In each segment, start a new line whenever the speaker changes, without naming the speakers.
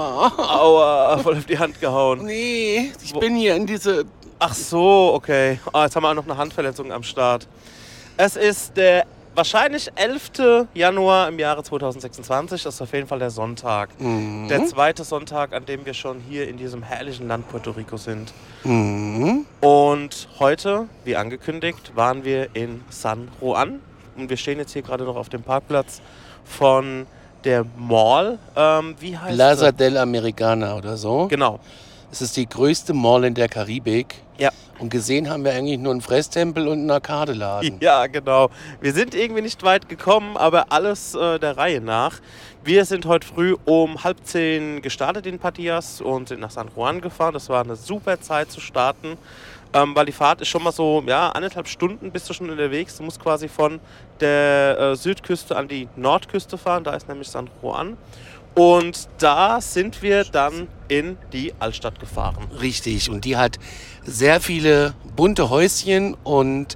Aua, voll auf die Hand gehauen.
Nee, ich bin hier in diese...
Ach so, okay. Jetzt haben wir auch noch eine Handverletzung am Start. Es ist der wahrscheinlich 11. Januar im Jahre 2026. Das ist auf jeden Fall der Sonntag.
Mhm.
Der zweite Sonntag, an dem wir schon hier in diesem herrlichen Land Puerto Rico sind.
Mhm.
Und heute, wie angekündigt, waren wir in San Juan. Und wir stehen jetzt hier gerade noch auf dem Parkplatz von der Mall. Wie heißt
Plaza
sie?
del Americana oder so.
Genau.
Es ist die größte Mall in der Karibik.
Ja.
Und gesehen haben wir eigentlich nur einen Fresstempel und einen Arcadeladen.
Ja, genau. Wir sind irgendwie nicht weit gekommen, aber alles der Reihe nach. Wir sind heute früh um 9:30 gestartet in Patillas und sind nach San Juan gefahren. Das war eine super Zeit zu starten, weil die Fahrt ist schon mal so, 1,5 Stunden bist du schon unterwegs. Du musst quasi von der Südküste an die Nordküste fahren. Da ist nämlich San Juan. Und da sind wir dann in die Altstadt gefahren.
Richtig. Und die hat sehr viele bunte Häuschen und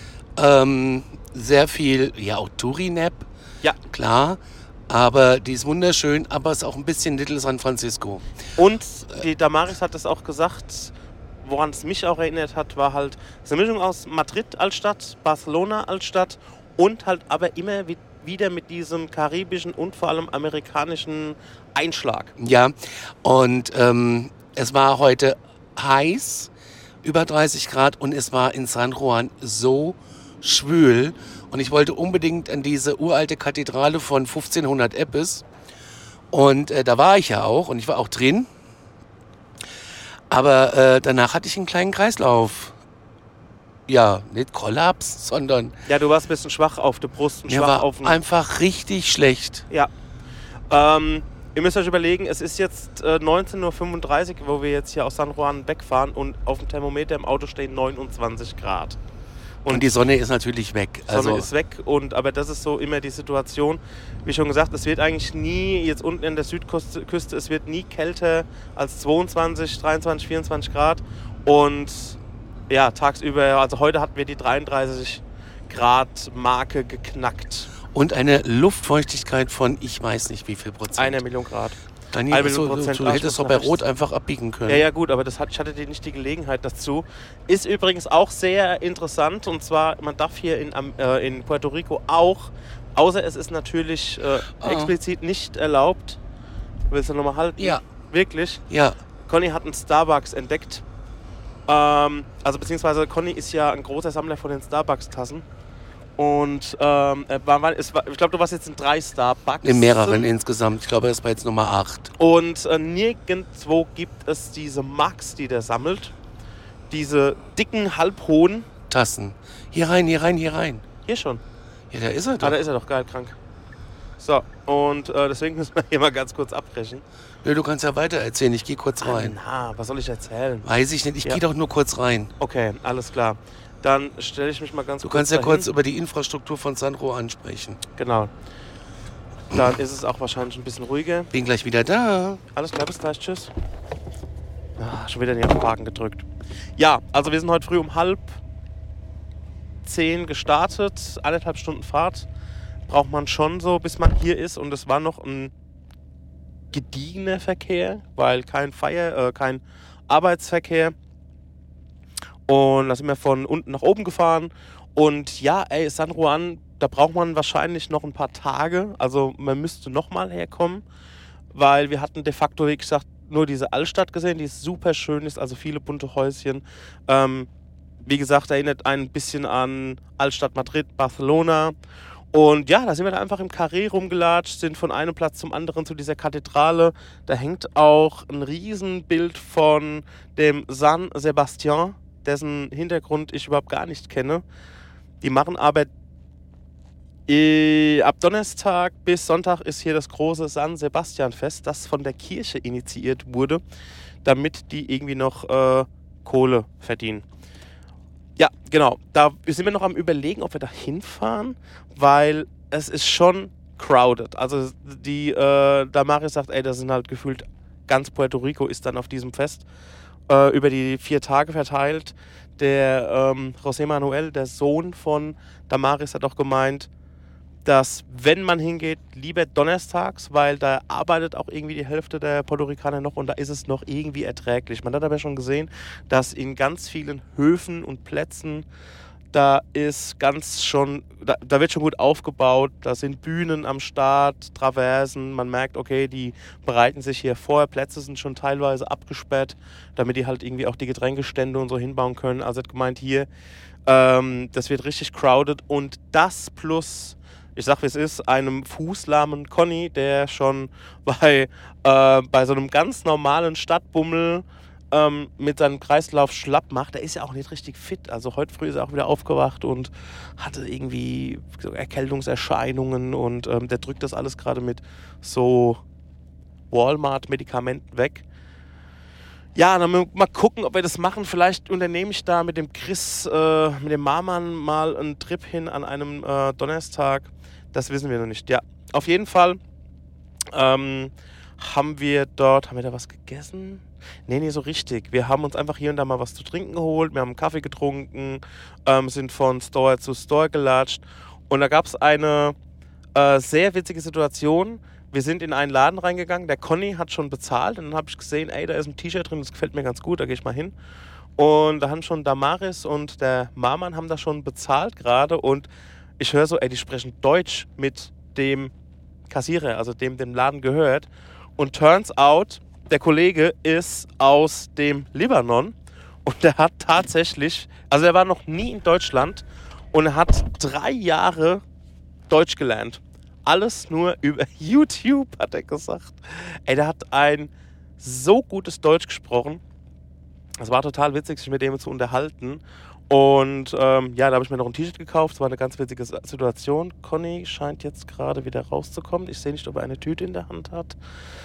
sehr viel, ja auch Touri-Nap.
Ja.
Klar. Aber die ist wunderschön, aber ist auch ein bisschen Little San Francisco.
Und die Damaris hat es auch gesagt, woran es mich auch erinnert hat, war halt eine Mischung aus Madrid-Altstadt, Barcelona-Altstadt und halt aber immer wieder mit diesem karibischen und vor allem amerikanischen Einschlag.
Ja, und es war heute heiß, über 30 Grad, und es war in San Juan so schwül. Und ich wollte unbedingt an diese uralte Kathedrale von 1500 Eppes. Und da war ich ja auch und ich war auch drin. Aber danach hatte ich einen kleinen Kreislauf. Ja, nicht Kollaps, sondern...
Ja, du warst ein bisschen schwach auf der Brust und
Mir
schwach
war
auf den...
einfach richtig schlecht.
Ja. Ihr müsst euch überlegen, es ist jetzt 19:35 Uhr, wo wir jetzt hier aus San Juan wegfahren und auf dem Thermometer im Auto stehen 29 Grad.
Und die Sonne ist natürlich weg.
Die Sonne ist weg, aber das ist so immer die Situation. Wie schon gesagt, es wird eigentlich nie, jetzt unten in der Südküste, es wird nie kälter als 22, 23, 24 Grad. Und ja, tagsüber, also heute hatten wir die 33 Grad Marke geknackt.
Und eine Luftfeuchtigkeit von, ich weiß nicht wie viel Prozent.
1 Million Grad.
Daniel, du hättest doch bei Rot einfach abbiegen können.
Ja, gut, aber ich hatte nicht die Gelegenheit dazu. Ist übrigens auch sehr interessant, und zwar, man darf hier in Puerto Rico auch, außer es ist natürlich explizit nicht erlaubt. Willst du nochmal halten?
Ja.
Wirklich?
Ja.
Conny hat einen Starbucks entdeckt. Also beziehungsweise Conny ist ja ein großer Sammler von den Starbucks-Tassen. Und ich glaube, du warst jetzt in 3 Starbucks.
In mehreren insgesamt. Ich glaube, das war jetzt Nummer 8.
Und nirgendwo gibt es diese Mugs, die der sammelt. Diese dicken, halbhohen
Tassen. Hier rein, hier rein, hier rein.
Hier schon.
Ja, da ist er doch.
Da ist er doch, geil, krank. So, und deswegen müssen wir hier mal ganz kurz abbrechen.
Nö, du kannst ja weiter erzählen. Ich gehe kurz rein.
Was soll ich erzählen?
Weiß ich nicht. Ich gehe doch nur kurz rein.
Okay, alles klar. Dann stelle ich mich mal ganz kurz
Du kannst ja
dahin.
kurz über die Infrastruktur von San Juan sprechen.
Genau. Dann ist es auch wahrscheinlich ein bisschen ruhiger.
Bin gleich wieder da.
Alles klar, bis gleich, tschüss. Schon wieder nicht auf Parken gedrückt. Ja, also wir sind heute früh um 9:30 gestartet. 1,5 Stunden Fahrt braucht man schon so, bis man hier ist. Und es war noch ein gediegener Verkehr, weil kein Arbeitsverkehr. Und da sind wir von unten nach oben gefahren. Und ja, San Juan, da braucht man wahrscheinlich noch ein paar Tage. Also man müsste nochmal herkommen, weil wir hatten de facto, wie gesagt, nur diese Altstadt gesehen, die super schön ist, also viele bunte Häuschen. Wie gesagt, erinnert ein bisschen an Altstadt Madrid, Barcelona. Und ja, da sind wir da einfach im Carré rumgelatscht, sind von einem Platz zum anderen zu dieser Kathedrale. Da hängt auch ein Riesenbild von dem San Sebastian, dessen Hintergrund ich überhaupt gar nicht kenne. Die machen aber ab Donnerstag bis Sonntag ist hier das große San Sebastian Fest, das von der Kirche initiiert wurde, damit die irgendwie noch Kohle verdienen. Ja, genau. Da sind wir noch am Überlegen, ob wir da hinfahren, weil es ist schon crowded. Also die Damaris sagt, das sind halt gefühlt ganz Puerto Rico ist dann auf diesem Fest über die 4 Tage verteilt. Der José Manuel, der Sohn von Damaris, hat auch gemeint, dass, wenn man hingeht, lieber donnerstags, weil da arbeitet auch irgendwie die Hälfte der Puerto Ricaner noch und da ist es noch irgendwie erträglich. Man hat aber schon gesehen, dass in ganz vielen Höfen und Plätzen da wird schon gut aufgebaut, da sind Bühnen am Start, Traversen, man merkt, okay, die bereiten sich hier vor, Plätze sind schon teilweise abgesperrt, damit die halt irgendwie auch die Getränkestände und so hinbauen können. Also hat gemeint, hier, das wird richtig crowded und das plus, ich sag wie es ist, einem fußlahmen Conny, der schon bei so einem ganz normalen Stadtbummel mit seinem Kreislauf schlapp macht, der ist ja auch nicht richtig fit. Also heute früh ist er auch wieder aufgewacht und hatte irgendwie so Erkältungserscheinungen und der drückt das alles gerade mit so Walmart-Medikamenten weg. Ja, dann mal gucken, ob wir das machen. Vielleicht unternehme ich da mit dem Chris, mit dem Marman mal einen Trip hin an einem Donnerstag. Das wissen wir noch nicht. Ja, auf jeden Fall haben wir da was gegessen? Nee, nicht so richtig. Wir haben uns einfach hier und da mal was zu trinken geholt. Wir haben einen Kaffee getrunken, sind von Store zu Store gelatscht. Und da gab es eine sehr witzige Situation. Wir sind in einen Laden reingegangen. Der Conny hat schon bezahlt. Und dann habe ich gesehen, ey, da ist ein T-Shirt drin, das gefällt mir ganz gut, da gehe ich mal hin. Und da haben schon Damaris und der Marman haben da schon bezahlt gerade. Und ich höre so, ey, die sprechen Deutsch mit dem Kassierer, also dem Laden gehört. Und turns out, der Kollege ist aus dem Libanon und der hat tatsächlich, also er war noch nie in Deutschland und er hat 3 Jahre Deutsch gelernt. Alles nur über YouTube, hat er gesagt. Ey, der hat ein so gutes Deutsch gesprochen. Es war total witzig, sich mit dem zu unterhalten. Und ja, da habe ich mir noch ein T-Shirt gekauft. Es war eine ganz witzige Situation. Conny scheint jetzt gerade wieder rauszukommen. Ich sehe nicht, ob er eine Tüte in der Hand hat.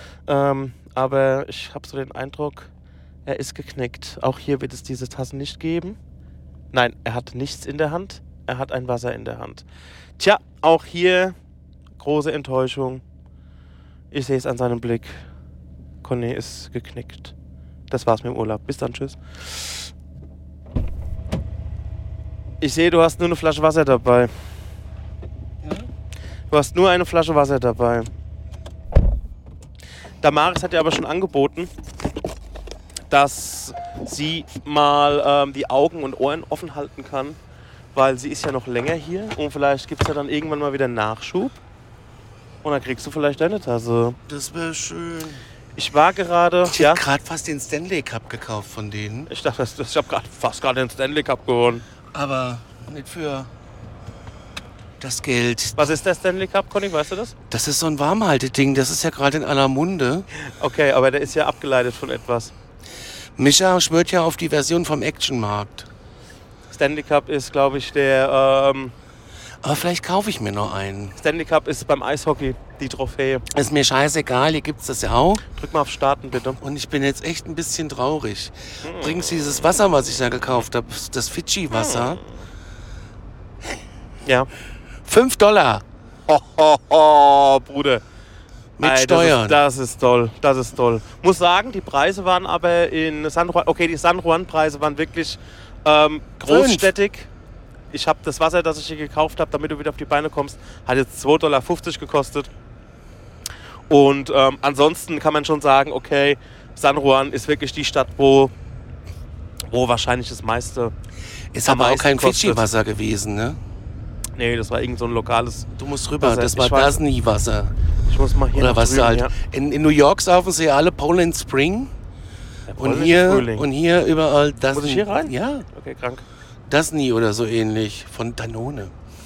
Aber ich habe so den Eindruck, er ist geknickt. Auch hier wird es diese Tassen nicht geben. Nein, er hat nichts in der Hand. Er hat ein Wasser in der Hand. Tja, auch hier große Enttäuschung. Ich sehe es an seinem Blick. Conny ist geknickt. Das war's mit dem Urlaub. Bis dann, tschüss. Ich sehe, du hast nur eine Flasche Wasser dabei. Du hast nur eine Flasche Wasser dabei. Damaris hat dir aber schon angeboten, dass sie mal die Augen und Ohren offen halten kann, weil sie ist ja noch länger hier und vielleicht gibt es ja dann irgendwann mal wieder Nachschub und dann kriegst du vielleicht deine Tasse.
Das wäre schön.
Ich war gerade...
Ich habe gerade fast den Stanley Cup gekauft von denen.
Ich dachte, ich habe fast gerade den Stanley Cup gewonnen.
Aber nicht für das Geld.
Was ist der Stanley Cup, Conny? Weißt du das?
Das ist so ein Warmhalteding. Das ist ja gerade in aller Munde.
Okay, aber der ist ja abgeleitet von etwas.
Micha schwört ja auf die Version vom Actionmarkt.
Stanley Cup ist, glaube ich, der...
Aber vielleicht kaufe ich mir noch einen.
Stanley Cup ist beim Eishockey die Trophäe.
Ist mir scheißegal, hier gibt's das ja auch.
Drück mal auf Starten, bitte.
Und ich bin jetzt echt ein bisschen traurig. Übrigens dieses Wasser, was ich da gekauft habe, das Fidschi-Wasser.
Ja.
$5.
Bruder.
Mit Steuern.
Das ist toll, das ist toll. Muss sagen, die Preise waren aber in San Juan, okay, die San Juan-Preise waren wirklich großstädtig. Ich habe das Wasser, das ich hier gekauft habe, damit du wieder auf die Beine kommst, hat jetzt $2,50 gekostet. Und ansonsten kann man schon sagen, okay, San Juan ist wirklich die Stadt, wo wahrscheinlich das meiste
ist aber auch kein Fidschi-Wasser gewesen, ne?
Nee, das war irgend so ein lokales.
Du musst rüber,
Wasser.
Das war Dasni-Wasser.
Ich muss mal hier
oder was
drüben,
halt.
Ja.
In New York saufen sie ja alle Poland Spring.
Ja,
und hier überall Dasni.
Muss ich hier rein?
Ja.
Okay, krank.
Dasni oder so ähnlich, von Danone.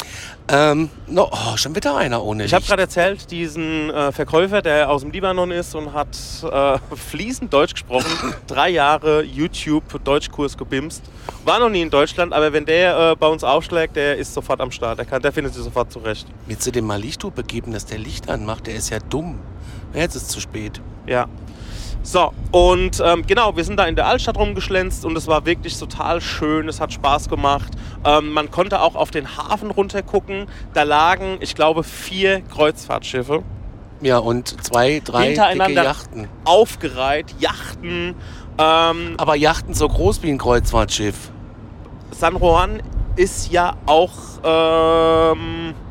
Schon wieder einer ohne Licht.
Ich habe gerade erzählt, diesen Verkäufer, der aus dem Libanon ist und hat fließend Deutsch gesprochen, 3 Jahre YouTube-Deutschkurs gebimst. War noch nie in Deutschland, aber wenn der bei uns aufschlägt, der ist sofort am Start. Der findet sich sofort zurecht.
Willst du dem mal Lichthupe geben, dass der Licht anmacht? Der ist ja dumm. Jetzt ist es zu spät.
Ja. So, und genau, wir sind da in der Altstadt rumgeschlänzt und es war wirklich total schön, es hat Spaß gemacht. Man konnte auch auf den Hafen runter gucken, da lagen, ich glaube, 4 Kreuzfahrtschiffe.
Ja, und 2, 3 dicke Yachten.
Aufgereiht, Yachten.
Aber Yachten so groß wie ein Kreuzfahrtschiff.
San Juan ist ja auch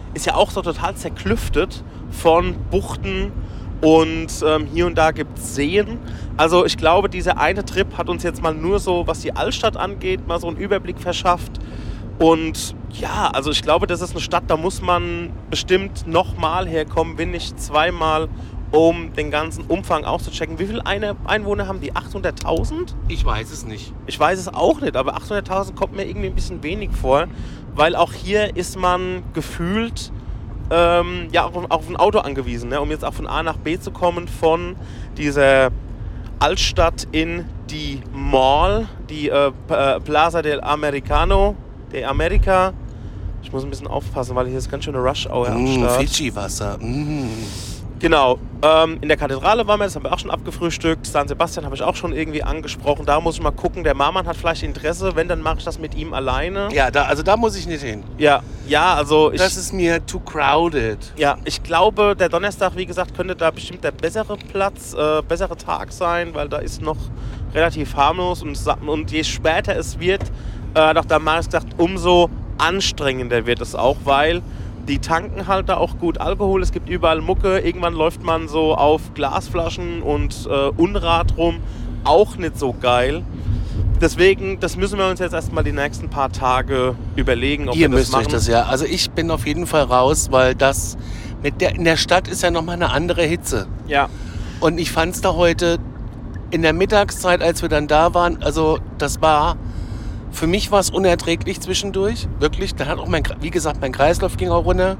ist ja auch so total zerklüftet von Buchten und hier und da gibt es Seen. Also ich glaube, dieser eine Trip hat uns jetzt mal nur so, was die Altstadt angeht, mal so einen Überblick verschafft. Und ja, also ich glaube, das ist eine Stadt, da muss man bestimmt nochmal herkommen, wenn nicht zweimal, um den ganzen Umfang auszuchecken. Wie viele Einwohner haben die? 800.000?
Ich weiß es nicht.
Ich weiß es auch nicht, aber 800.000 kommt mir irgendwie ein bisschen wenig vor, weil auch hier ist man gefühlt ja auch auf ein Auto angewiesen, ne? Um jetzt auch von A nach B zu kommen, von dieser Altstadt in die Mall, die Plaza del Americano, de America. Ich muss ein bisschen aufpassen, weil hier ist ganz schöne Rush-Hour am Start.
Fidschi-Wasser.
Genau, in der Kathedrale waren wir, das haben wir auch schon abgefrühstückt. San Sebastian habe ich auch schon irgendwie angesprochen. Da muss ich mal gucken, der Marman hat vielleicht Interesse. Wenn, dann mache ich das mit ihm alleine.
Ja, da muss ich nicht hin.
Ja, also
das ist mir too crowded.
Ja, ich glaube, der Donnerstag, wie gesagt, könnte da bestimmt der bessere Platz, bessere Tag sein, weil da ist noch relativ harmlos und je später es wird, doch da mal gesagt, umso anstrengender wird es auch, weil die tanken halt da auch gut Alkohol, es gibt überall Mucke, irgendwann läuft man so auf Glasflaschen und Unrat rum, auch nicht so geil. Deswegen, das müssen wir uns jetzt erstmal die nächsten paar Tage überlegen, ob wir das machen.
Ihr müsst euch das ja, also ich bin auf jeden Fall raus, weil das in der Stadt ist ja nochmal eine andere Hitze.
Ja.
Und ich fand es da heute in der Mittagszeit, als wir dann da waren, also das war, für mich war es unerträglich zwischendurch, wirklich. Da hat auch wie gesagt, mein Kreislauf ging auch runter.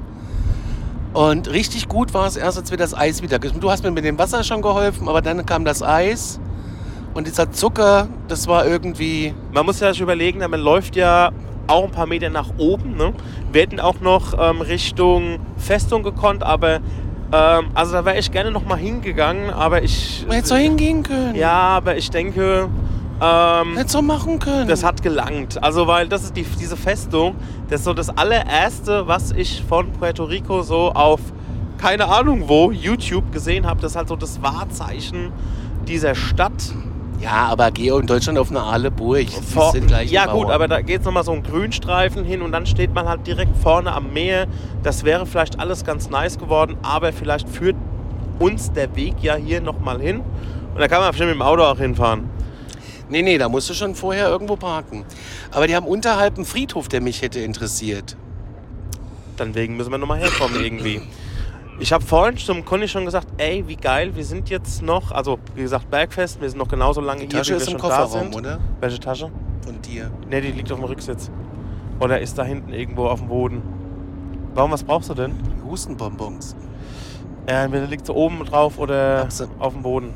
Und richtig gut war es erst, als wir das Eis wieder Du hast mir mit dem Wasser schon geholfen, aber dann kam das Eis und dieser Zucker, das war irgendwie...
Man muss ja sich überlegen, man läuft ja auch ein paar Meter nach oben, ne? Wir hätten auch noch Richtung Festung gekonnt, aber also da wäre ich gerne noch mal hingegangen, aber ich...
Man hätte so hingehen können.
Ja, aber ich denke...
Hätte so machen können.
Das hat gelangt. Also, weil das ist diese Festung, das ist so das allererste, was ich von Puerto Rico so auf, keine Ahnung wo, YouTube gesehen habe. Das ist halt so das Wahrzeichen dieser Stadt.
Ja, aber geh in Deutschland auf eine aale Burg.
Ja gut, aber da geht es nochmal so ein Grünstreifen hin und dann steht man halt direkt vorne am Meer. Das wäre vielleicht alles ganz nice geworden, aber vielleicht führt uns der Weg ja hier nochmal hin. Und da kann man bestimmt mit dem Auto auch hinfahren.
Nee, da musst du schon vorher irgendwo parken. Aber die haben unterhalb einen Friedhof, der mich hätte interessiert.
Dann wegen müssen wir nochmal herkommen irgendwie. Ich habe vorhin zum Conny schon gesagt, ey, wie geil, wir sind jetzt noch, also wie gesagt, Bergfest, wir sind noch genauso lange hier, wie wir schon da sind.
Oder?
Welche Tasche?
Von dir.
Ne, die liegt auf dem Rücksitz. Oder ist da hinten irgendwo auf dem Boden. Warum, was brauchst du denn?
Hustenbonbons.
Ja, entweder liegt sie oben drauf oder auf dem Boden.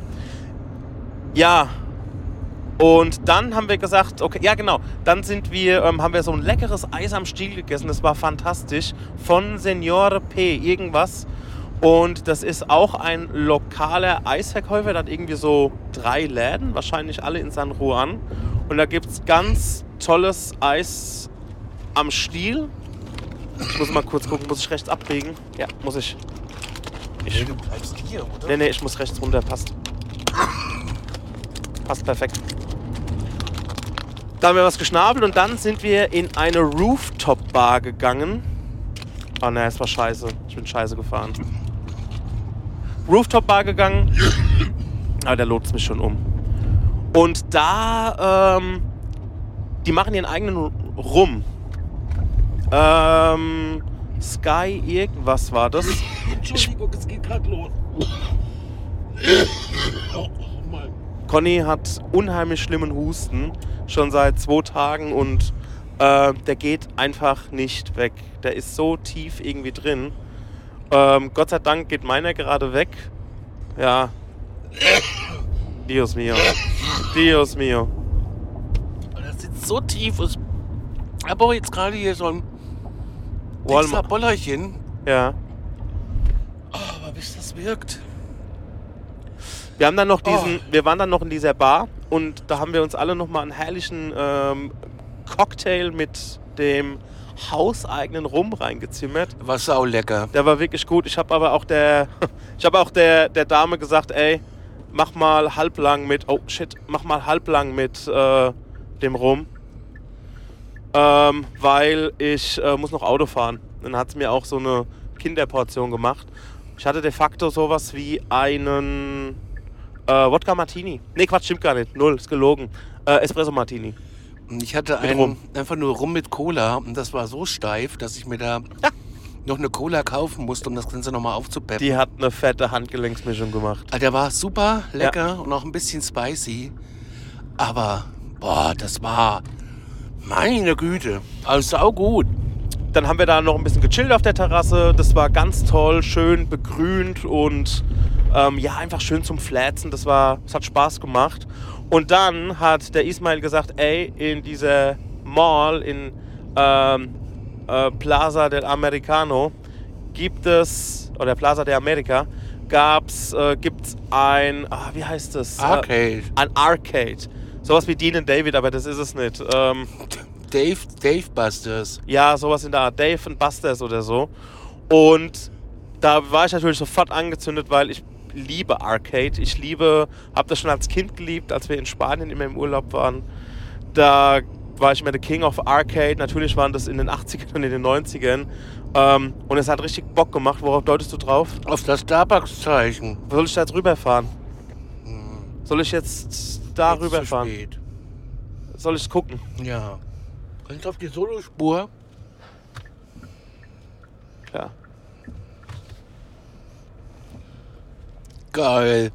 Ja. Und dann haben wir gesagt, okay, ja genau, dann haben wir so ein leckeres Eis am Stiel gegessen, das war fantastisch, von Señor P. irgendwas. Und das ist auch ein lokaler Eisverkäufer, der hat irgendwie so 3 Läden, wahrscheinlich alle in San Juan. Und da gibt es ganz tolles Eis am Stiel. Ich muss mal kurz gucken, muss ich rechts abbiegen? Ja, muss ich.
Du bleibst hier, oder?
Nee, ich muss rechts runter, passt. Passt perfekt. Da haben wir was geschnabelt und dann sind wir in eine Rooftop-Bar gegangen. Oh ne, es war scheiße. Ich bin scheiße gefahren. Rooftop-Bar gegangen. Aber der lotst mich schon um. Und da, die machen ihren eigenen Rum. Sky irgendwas war das.
Entschuldigung, es geht gerade los. Oh Mann.
Conny hat unheimlich schlimmen Husten, schon seit 2 Tagen und der geht einfach nicht weg. Der ist so tief irgendwie drin. Gott sei Dank geht meiner gerade weg. Ja. Dios mio. Dios mio.
Das sitzt so tief. Ich habe auch jetzt gerade hier so ein extra Bollerchen.
Ja.
Oh, aber bis das wirkt.
Wir haben dann noch wir waren dann noch in dieser Bar und da haben wir uns alle nochmal einen herrlichen Cocktail mit dem hauseigenen Rum reingezimmert.
War sau lecker.
Der war wirklich gut. Ich habe aber auch der Dame gesagt, ey, mach mal halblang mit dem Rum. Weil ich muss noch Auto fahren. dann hat sie mir auch so eine Kinderportion gemacht. Ich hatte de facto sowas wie einen Wodka Martini. Nee, Quatsch, stimmt gar nicht. Null, ist gelogen. Espresso Martini.
Und ich hatte einfach nur Rum mit Cola und das war so steif, dass ich mir da noch eine Cola kaufen musste, um das Ganze nochmal aufzupeppen.
Die hat eine fette Handgelenksmischung gemacht.
Der war super lecker und auch ein bisschen spicy. Aber, boah, das war meine Güte. Also saugut.
Dann haben wir da noch ein bisschen gechillt auf der Terrasse. Das war ganz toll, schön begrünt und einfach schön zum Flätzen. Das hat Spaß gemacht. Und dann hat der Ismail gesagt, ey, in dieser Mall in Plaza del Americano oder Plaza de America, gibt's ein, wie heißt das?
Arcade.
Ein Arcade. Sowas wie Dean and David, aber das ist es nicht.
Dave Busters.
Ja, sowas in der Art. Dave and Busters oder so. Und da war ich natürlich sofort angezündet, weil ich liebe Arcade. Habe das schon als Kind geliebt, als wir in Spanien immer im Urlaub waren. Da war ich immer der King of Arcade. Natürlich waren das in den 80ern und in den 90ern. Und es hat richtig Bock gemacht. Worauf deutest du drauf?
Auf das Starbucks-Zeichen.
Soll ich da jetzt rüberfahren? Soll ich jetzt da
Jetzt
rüberfahren?
zu spät.
Soll ich gucken?
Ja. Kannst du auf die Solospur?
Ja.
Geil.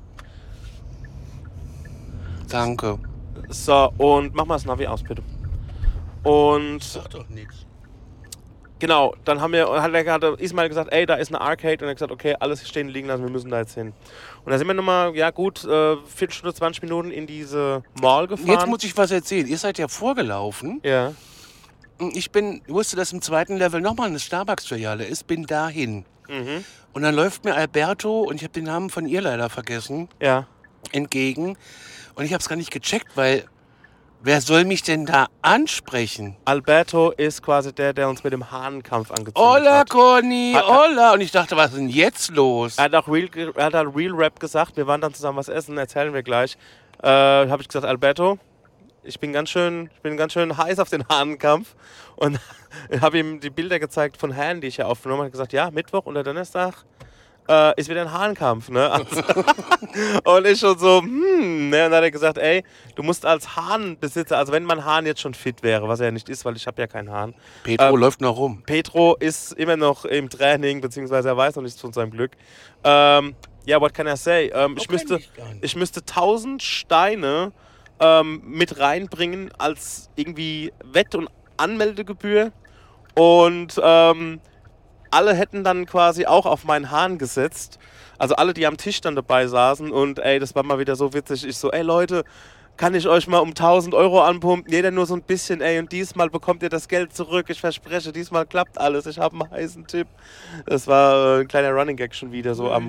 Danke.
So, und mach mal das Navi aus, bitte. Und
Sag doch nichts.
genau, dann hat Ismail gesagt, ey, da ist eine Arcade. Und er hat gesagt, okay, alles stehen liegen lassen, wir müssen da jetzt hin. Und da sind wir nochmal, Viertelstunde, 20 Minuten in diese Mall gefahren.
Jetzt muss ich was erzählen. Ihr seid ja vorgelaufen.
Ja.
Ich wusste, dass im zweiten Level nochmal eine Starbucks-Filiale ist, bin dahin.
Mhm.
Und dann läuft mir Alberto, und ich habe den Namen von ihr leider vergessen,
Ja.
entgegen. Und ich habe es gar nicht gecheckt, weil wer soll mich denn da ansprechen?
Alberto ist quasi der uns mit dem Hahnenkampf angezündet
Hola,
hat.
Conny, hola. Und ich dachte, was ist denn jetzt los?
Er hat auch Real Rap gesagt, wir waren dann zusammen was essen, erzählen wir gleich. Habe ich gesagt, Alberto, ich bin ganz schön heiß auf den Hahnenkampf und habe ihm die Bilder gezeigt von Haaren, die ich ja aufgenommen habe. Und gesagt, ja, Mittwoch oder Donnerstag ist wieder ein Hahnenkampf, ne? Also, und ich schon so, ne? Und dann hat er gesagt, ey, du musst als Hahnbesitzer, also wenn mein Hahn jetzt schon fit wäre, was er ja nicht ist, weil ich habe ja keinen Hahn.
Pedro läuft noch rum.
Pedro ist immer noch im Training, beziehungsweise er weiß noch nichts von seinem Glück. What can I say? Ich müsste 1000 Steine mit reinbringen als irgendwie Wett- und Anmeldegebühr und alle hätten dann quasi auch auf meinen Hahn gesetzt. Also alle, die am Tisch dann dabei saßen und ey, das war mal wieder so witzig. Ich so, ey Leute, kann ich euch mal um 1000 Euro anpumpen? Jeder nur so ein bisschen, ey, und diesmal bekommt ihr das Geld zurück. Ich verspreche, diesmal klappt alles. Ich habe einen heißen Tipp. Das war ein kleiner Running Gag schon wieder so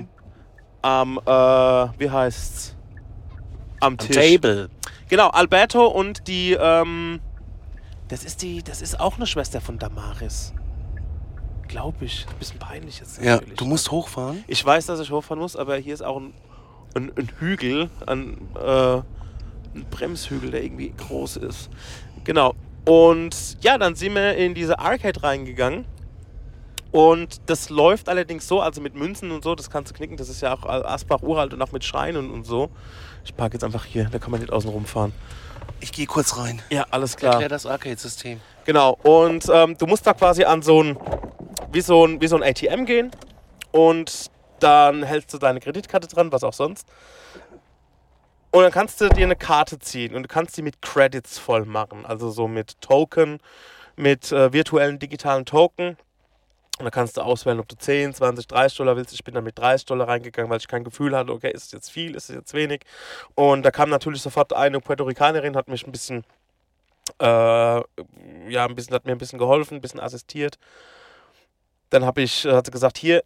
wie heißt's? Am Tisch.
Table.
Genau, Alberto und die, das ist auch eine Schwester von Damaris. Glaube ich. Ein bisschen peinlich jetzt
Ja,
natürlich.
du musst hochfahren?
Ich weiß, dass ich hochfahren muss, aber hier ist auch ein Hügel, ein Bremshügel, der irgendwie groß ist. Genau. Und ja, dann sind wir in diese Arcade reingegangen. Und das läuft allerdings so, also mit Münzen und so, das kannst du knicken, das ist ja auch Asbach uralt und auch mit Scheinen und so. Ich parke jetzt einfach hier, da kann man nicht außen rumfahren.
Ich gehe kurz rein.
Ja, alles klar.
Erklär das Arcade-System.
Genau, und du musst da quasi an wie so ein ATM gehen und dann hältst du deine Kreditkarte dran, was auch sonst. Und dann kannst du dir eine Karte ziehen und du kannst die mit Credits voll machen, also so mit Token, mit virtuellen digitalen Token. Und dann kannst du auswählen, ob du 10, 20, 30 Dollar willst. Ich bin dann mit 30 Dollar reingegangen, weil ich kein Gefühl hatte, okay, ist es jetzt viel, ist es jetzt wenig. Und da kam natürlich sofort eine Puerto Ricanerin, hat mich hat mir ein bisschen geholfen, ein bisschen assistiert. Dann hat sie gesagt, hier,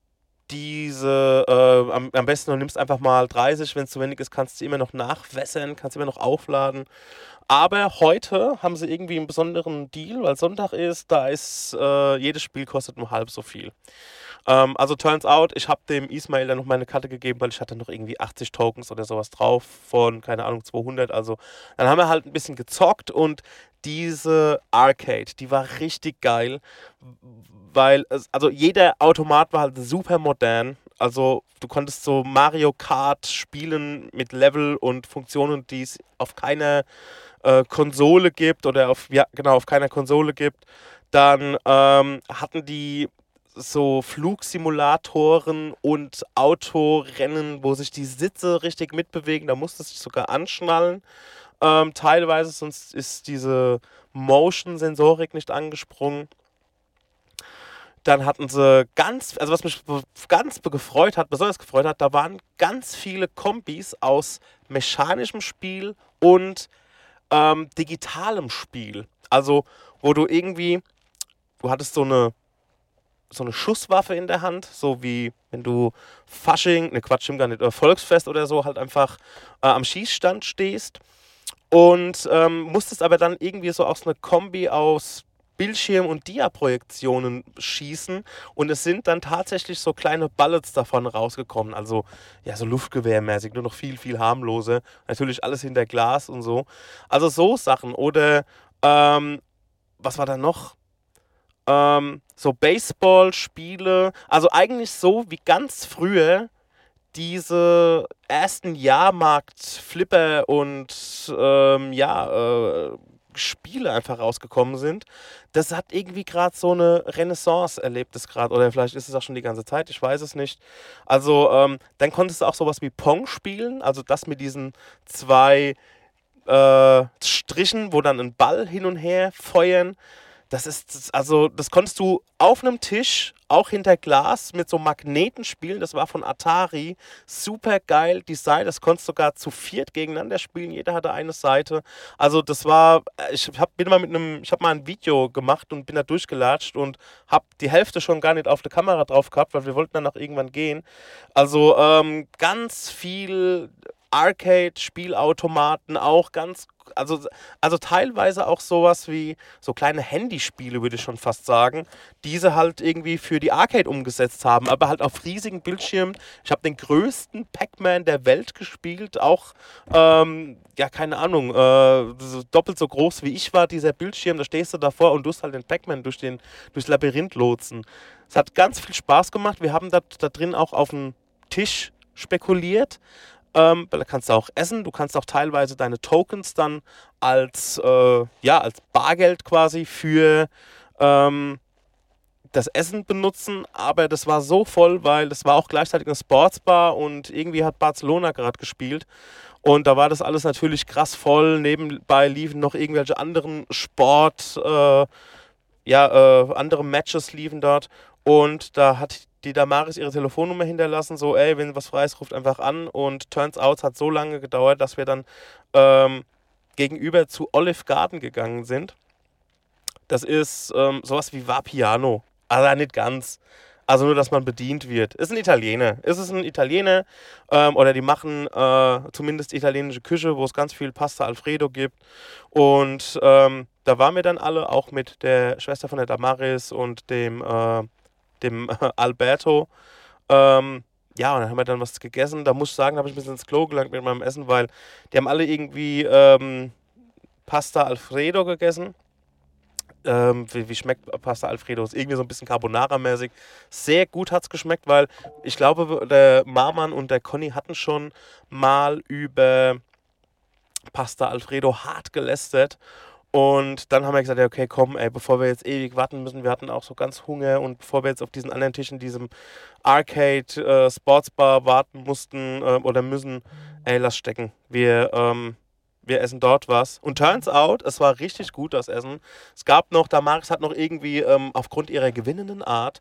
am besten du nimmst einfach mal 30, wenn es zu wenig ist, kannst du immer noch nachwässern, kannst immer noch aufladen. Aber heute haben sie irgendwie einen besonderen Deal, weil Sonntag ist, da ist jedes Spiel kostet nur halb so viel. Also turns out, ich habe dem Ismail dann noch meine Karte gegeben, weil ich hatte noch irgendwie 80 Tokens oder sowas drauf von, keine Ahnung, 200. Also dann haben wir halt ein bisschen gezockt und diese Arcade, die war richtig geil, weil also jeder Automat war halt super modern. Also du konntest so Mario Kart spielen mit Level und Funktionen, die es auf keiner Konsole gibt oder auf, ja genau, auf keiner Konsole gibt. Dann hatten die so Flugsimulatoren und Autorennen, wo sich die Sitze richtig mitbewegen. Da musste es sich sogar anschnallen. Teilweise, sonst ist diese Motion-Sensorik nicht angesprungen. Dann hatten sie also was mich ganz gefreut hat, besonders gefreut hat, da waren ganz viele Kombis aus mechanischem Spiel und digitalem Spiel. Also, wo du hattest so eine Schusswaffe in der Hand, so wie wenn du Fasching, ne Quatsch, stimmt gar nicht, oder Volksfest oder so halt einfach am Schießstand stehst und musstest aber dann irgendwie so aus einer Kombi aus Bildschirm- und Dia-Projektionen schießen und es sind dann tatsächlich so kleine Bullets davon rausgekommen, also ja, so Luftgewehrmäßig, nur noch viel, viel harmloser, natürlich alles hinter Glas und so. Also so Sachen oder was war da noch? So Baseballspiele, also eigentlich so wie ganz früher diese ersten Jahrmarkt-Flipper und Spiele einfach rausgekommen sind. Das hat irgendwie gerade so eine Renaissance erlebt, es gerade. Oder vielleicht ist es auch schon die ganze Zeit, ich weiß es nicht. Also, dann konntest du auch sowas wie Pong spielen, also das mit diesen zwei Strichen, wo dann ein Ball hin und her feuern. Also, das konntest du auf einem Tisch, auch hinter Glas, mit so Magneten spielen. Das war von Atari. Super geil Design. Das konntest du sogar zu viert gegeneinander spielen. Jeder hatte eine Seite. Also, das war, ich habe mal ein Video gemacht und bin da durchgelatscht und habe die Hälfte schon gar nicht auf der Kamera drauf gehabt, weil wir wollten dann auch irgendwann gehen. Also, ganz viel Arcade-Spielautomaten auch also teilweise auch sowas wie so kleine Handyspiele, würde ich schon fast sagen, die sie halt irgendwie für die Arcade umgesetzt haben, aber halt auf riesigen Bildschirmen. Ich habe den größten Pac-Man der Welt gespielt, auch, ja, keine Ahnung, so doppelt so groß wie ich war, dieser Bildschirm, da stehst du davor und tust halt den Pac-Man durchs Labyrinth lotsen. Es hat ganz viel Spaß gemacht. Wir haben da drin auch auf dem Tisch spekuliert. Da kannst du auch essen, du kannst auch teilweise deine Tokens dann als Bargeld quasi für das Essen benutzen, aber das war so voll, weil das war auch gleichzeitig eine Sportsbar und irgendwie hat Barcelona gerade gespielt und da war das alles natürlich krass voll, nebenbei liefen noch irgendwelche anderen andere Matches liefen dort und da hat die Damaris ihre Telefonnummer hinterlassen, so, ey, wenn was frei ist, ruft einfach an und turns out, es hat so lange gedauert, dass wir dann gegenüber zu Olive Garden gegangen sind. Das ist sowas wie Vapiano, also nicht ganz. Also nur, dass man bedient wird. Ist ein Italiener. Ist es ein Italiener oder die machen zumindest italienische Küche, wo es ganz viel Pasta Alfredo gibt. Und da waren wir dann alle, auch mit der Schwester von der Damaris und dem Alberto. Ja, und dann haben wir dann was gegessen. Da muss ich sagen, da habe ich ein bisschen ins Klo gelangt mit meinem Essen, weil die haben alle irgendwie Pasta Alfredo gegessen. Wie schmeckt Pasta Alfredo? Ist irgendwie so ein bisschen Carbonara-mäßig. Sehr gut hat es geschmeckt, weil ich glaube, der Marman und der Conny hatten schon mal über Pasta Alfredo hart gelästert. Und dann haben wir gesagt, ja, okay, komm, ey, bevor wir jetzt ewig warten müssen, wir hatten auch so ganz Hunger und bevor wir jetzt auf diesen anderen Tisch in diesem Arcade Sportsbar warten mussten oder müssen, ey, lass stecken. Wir essen dort was. Und turns out, es war richtig gut, das Essen. Es gab noch, Damaris hat noch irgendwie aufgrund ihrer gewinnenden Art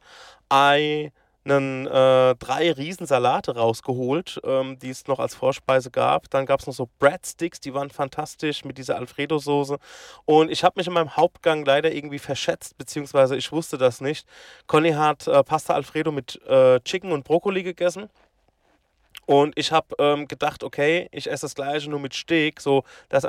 drei Riesensalate rausgeholt, die es noch als Vorspeise gab. Dann gab es noch so Breadsticks, die waren fantastisch mit dieser Alfredo-Soße. Und ich habe mich in meinem Hauptgang leider irgendwie verschätzt, beziehungsweise ich wusste das nicht. Conny hat Pasta Alfredo mit Chicken und Brokkoli gegessen. Und ich habe gedacht, okay, ich esse das gleiche nur mit Steak, so dass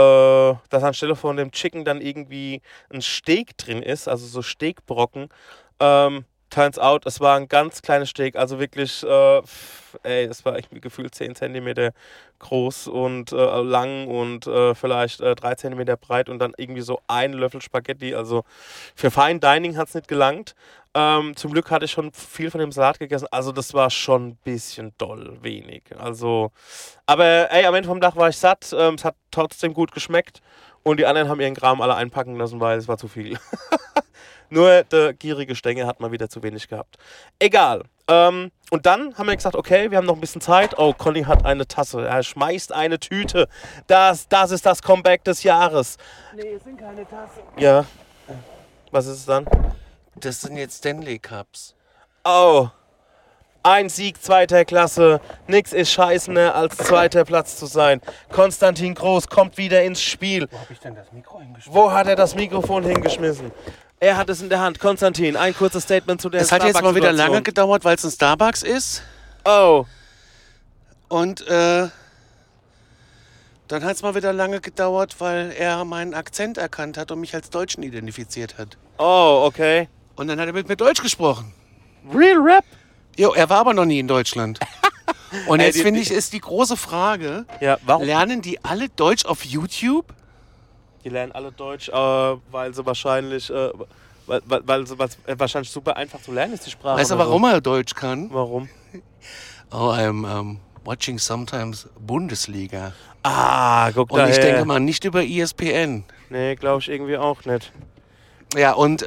anstelle von dem Chicken dann irgendwie ein Steak drin ist, also so Steakbrocken. Turns out, es war ein ganz kleines Steak, also wirklich, es war irgendwie gefühlt 10 Zentimeter groß und lang und vielleicht 3 Zentimeter breit und dann irgendwie so ein Löffel Spaghetti. Also für Fine Dining hat es nicht gelangt. Zum Glück hatte ich schon viel von dem Salat gegessen, also das war schon ein bisschen doll wenig. Also, aber am Ende vom Tag war ich satt, es hat trotzdem gut geschmeckt und die anderen haben ihren Kram alle einpacken lassen, weil es war zu viel. Nur der gierige Stängel hat mal wieder zu wenig gehabt. Egal. Und dann haben wir gesagt, okay, wir haben noch ein bisschen Zeit. Oh, Conny hat eine Tasse. Er schmeißt eine Tüte. Das ist das Comeback des Jahres.
Nee, es sind keine Tassen.
Ja. Was ist es dann?
Das sind jetzt Stanley Cups.
Oh. Ein Sieg zweiter Klasse. Nix ist scheißender als zweiter Platz zu sein. Konstantin Groß kommt wieder ins Spiel.
Wo habe ich denn das Mikro hingeschmissen?
Wo hat er das Mikrofon hingeschmissen? Er hat es in der Hand. Konstantin, ein kurzes Statement zu der
Es hat jetzt mal wieder lange gedauert, weil es ein Starbucks ist.
Oh.
Und dann hat es mal wieder lange gedauert, weil er meinen Akzent erkannt hat und mich als Deutschen identifiziert hat.
Oh, okay.
Und dann hat er mit mir Deutsch gesprochen.
Real Rap?
Jo, er war aber noch nie in Deutschland. Und jetzt finde ich, ist die große Frage,
Ja, warum?
lernen die alle Deutsch auf YouTube?
Die lernen alle Deutsch, weil sie wahrscheinlich, wahrscheinlich super einfach zu lernen ist, die Sprache.
Weißt du, warum er Deutsch kann?
Warum?
Oh, I'm watching sometimes Bundesliga.
Ah, guck
Und
daher.
ich denke mal nicht über ESPN.
Nee, glaube ich irgendwie auch nicht.
Ja, und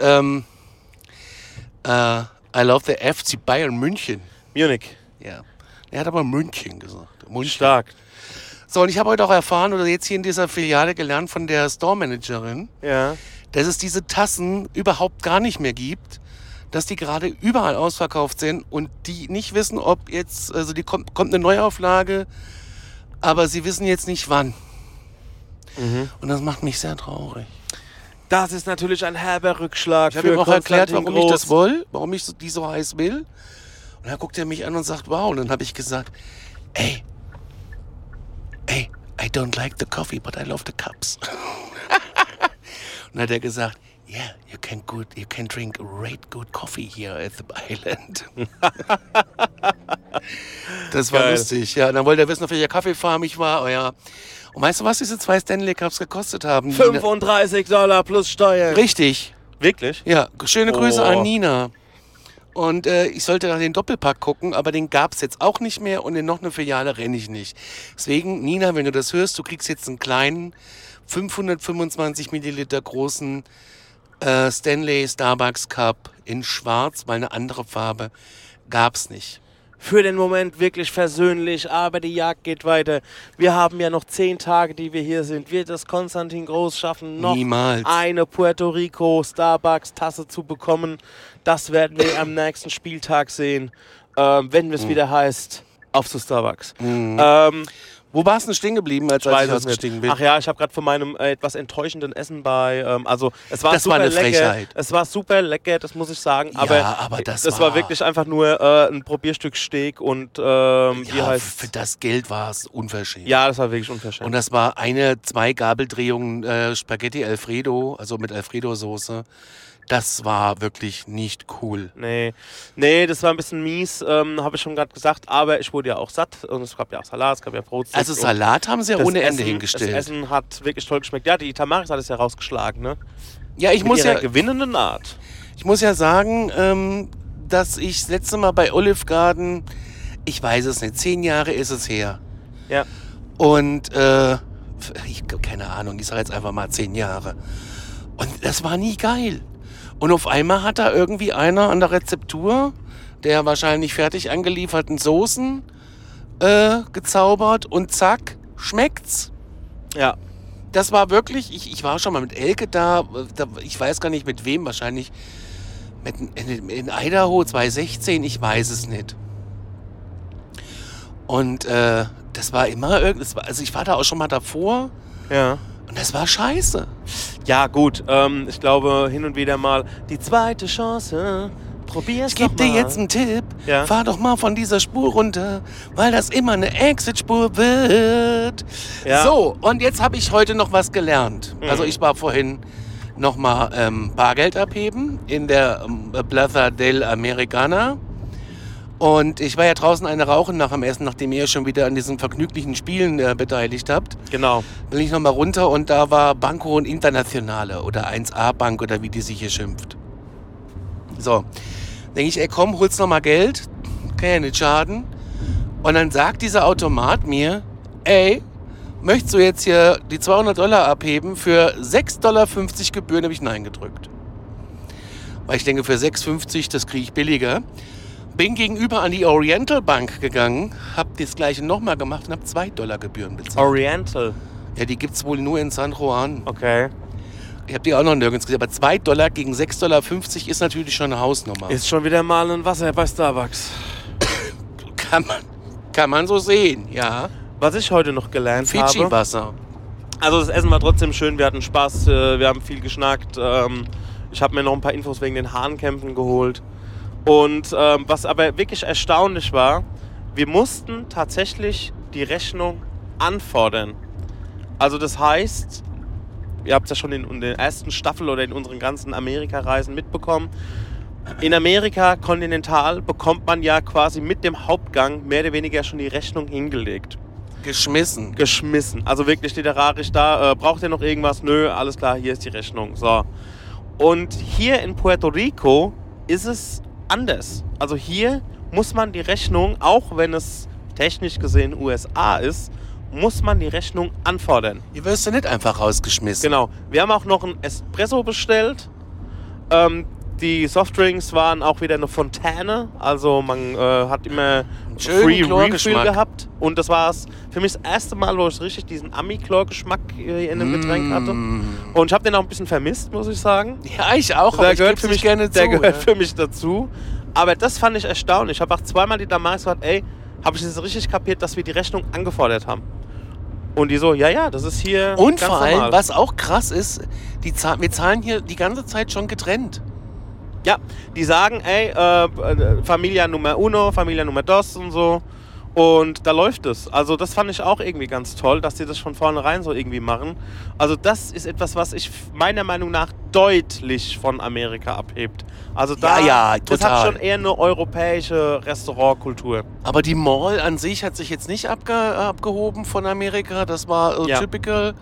I love the FC Bayern München.
Munich.
Ja. Er hat aber München gesagt. München.
Stark.
So, und ich habe heute auch erfahren, oder jetzt hier in dieser Filiale gelernt von der Store-Managerin,
Ja.
dass es diese Tassen überhaupt gar nicht mehr gibt, dass die gerade überall ausverkauft sind und die nicht wissen, ob jetzt, also die kommt eine Neuauflage, aber sie wissen jetzt nicht wann. Und das macht mich sehr traurig.
Das ist natürlich ein herber Rückschlag
Ich habe
für
ihm auch erklärt,
Konstantin
warum ich
Groß.
das will, warum ich die so heiß will. Und dann guckt er mich an und sagt, wow. Und dann habe ich gesagt, ey, I don't like the coffee, but I love the cups. Und dann hat er gesagt, yeah, you can drink great good coffee here at the island. Das war
Geil.
lustig, ja. Und dann wollte er wissen, auf welcher Kaffeefarm ich war. Oh, ja. Und weißt du, was diese 2 Stanley Cups gekostet haben?
$35 plus Steuern.
Richtig.
Wirklich?
Ja, schöne Grüße
Oh.
an Nina. Und ich sollte nach den Doppelpack gucken, aber den gab es jetzt auch nicht mehr und in noch eine Filiale renne ich nicht. Deswegen, Nina, wenn du das hörst, du kriegst jetzt einen kleinen 525 Milliliter großen Stanley Starbucks Cup in schwarz, weil eine andere Farbe gab's nicht.
Für den Moment wirklich versöhnlich, aber die Jagd geht weiter. Wir haben ja noch 10 Tage, die wir hier sind. Wird es Konstantin Groß schaffen, noch
Niemals.
eine Puerto Rico Starbucks Tasse zu bekommen? Das werden wir am nächsten Spieltag sehen, wenn es wieder heißt, auf zu Starbucks.
Wo warst du denn stehen geblieben, als ich ausgestiegen bin?
Ach ja, ich habe gerade von meinem etwas enttäuschenden Essen bei, es war
Das
super
war eine
lecker.
Frechheit.
Es war super lecker, das muss ich sagen.
Ja, aber das
war
war
wirklich einfach nur ein Probierstück Steak und wie
Ja,
heißt
für das Geld war es unverschämt.
Ja, das war wirklich unverschämt.
Und das war 2 Gabeldrehungen Spaghetti Alfredo, also mit Alfredo-Soße. Das war wirklich nicht cool.
Nee, das war ein bisschen mies, habe ich schon gerade gesagt, aber ich wurde ja auch satt und es gab ja auch Salat, es gab ja Brot.
Also Salat haben sie ja ohne Ende hingestellt.
Das Essen hat wirklich toll geschmeckt. Ja, die Tamaris hat es ja rausgeschlagen, ne?
Ja, ich
Mit
muss
ihrer
ja,
gewinnenden Art.
ich muss ja sagen, dass ich das letzte Mal bei Olive Garden, ich weiß es nicht, 10 Jahre ist es her.
Ja.
Und keine Ahnung, ich sage jetzt einfach mal 10 Jahre. Und das war nie geil. Und auf einmal hat da irgendwie einer an der Rezeptur, der wahrscheinlich fertig angelieferten Soßen gezaubert und zack, schmeckt's.
Ja.
Das war wirklich, ich war schon mal mit Elke da, ich weiß gar nicht mit wem, wahrscheinlich in Idaho 2016, ich weiß es nicht. Und das war immer also ich war da auch schon mal davor
Ja.
und das war scheiße.
Ja, gut, ich glaube hin und wieder mal die zweite Chance. Probier's
Ich gebe dir jetzt einen Tipp,
Ja.
fahr doch mal von dieser Spur runter, weil das immer eine Exit-Spur wird.
Ja.
So, und jetzt habe ich heute noch was gelernt. Also ich war vorhin nochmal Bargeld abheben in der Plaza del Americana. Und ich war ja draußen eine rauchen nach dem Essen, nachdem ihr schon wieder an diesen vergnüglichen Spielen beteiligt habt.
Genau.
Bin ich nochmal runter und da war Banco Internationale oder 1A Bank oder wie die sich hier schimpft. So, denke ich, ey komm, holst nochmal Geld, kann ja nicht schaden. Und dann sagt dieser Automat mir, ey, möchtest du jetzt hier die $200 abheben für $6,50 Gebühren, habe ich Nein gedrückt. Weil ich denke, für $6,50, das kriege ich billiger. Bin gegenüber an die Oriental Bank gegangen, habe das gleiche nochmal gemacht und habe $2 Gebühren bezahlt.
Oriental?
Ja, die gibt es wohl nur in San Juan.
Okay.
Ich habe die auch noch nirgends gesehen, aber $2 gegen $6,50 ist natürlich schon eine Hausnummer.
Ist schon wieder mal ein Wasser bei Starbucks.
Kann man so sehen, ja.
Was ich heute noch gelernt habe...
Fidschi-Wasser.
Also das Essen war trotzdem schön, wir hatten Spaß, wir haben viel geschnackt. Ich habe mir noch ein paar Infos wegen den Hahnkämpfen geholt. Und was aber wirklich erstaunlich war, wir mussten tatsächlich die Rechnung anfordern. Also das heißt, ihr habt es ja schon in der ersten Staffel oder in unseren ganzen Amerika-Reisen mitbekommen, in Amerika kontinental bekommt man ja quasi mit dem Hauptgang mehr oder weniger schon die Rechnung hingelegt.
Geschmissen.
Also wirklich literarisch da, braucht ihr noch irgendwas? Nö, alles klar, hier ist die Rechnung. So. Und hier in Puerto Rico ist es anders. Also hier muss man die Rechnung, auch wenn es technisch gesehen USA ist, muss man die Rechnung anfordern.
Die wirst du nicht einfach rausgeschmissen.
Genau. Wir haben auch noch einen Espresso bestellt. Die Softdrinks waren auch wieder eine Fontäne. Also man hat immer Free Refill gehabt. Und das war für mich das erste Mal, wo ich richtig diesen Ami-Chlor-Geschmack in einem Getränk hatte. Und ich habe den auch ein bisschen vermisst, muss ich sagen.
Ja, ich auch.
Der gehört für mich dazu. Aber das fand ich erstaunlich. Ich habe auch zweimal die Damaris gesagt, ey, habe ich das richtig kapiert, dass wir die Rechnung angefordert haben. Und die so, ja, das ist hier
und
ganz
vor allem,
normal.
was auch krass ist, wir zahlen hier die ganze Zeit schon getrennt.
Ja, die sagen, ey, Familia Nummer uno, Familia Nummer dos und so. Und da läuft es. Also das fand ich auch irgendwie ganz toll, dass die das von vornherein so irgendwie machen. Also das ist etwas, was ich meiner Meinung nach deutlich von Amerika abhebt. Also da,
ja,
das hat schon eher eine europäische Restaurantkultur.
Aber die Mall an sich hat sich jetzt nicht abgehoben von Amerika. Das war typical.